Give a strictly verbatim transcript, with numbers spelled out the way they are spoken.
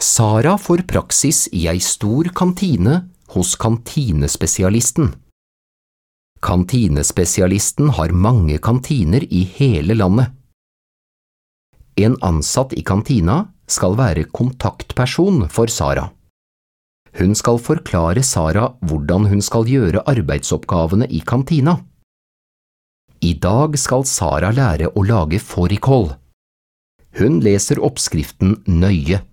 Sara får praksis i ei stor kantine hos kantinespesialisten. Kantinespesialisten har mange kantiner i hele landet. En ansatt i kantina skal være kontaktperson for Sara. Hun skal forklare Sara hvordan hun skal gjøre arbeidsoppgavene i kantina. I dag skal Sara lære å lage fårikål. Hun leser oppskriften nøye.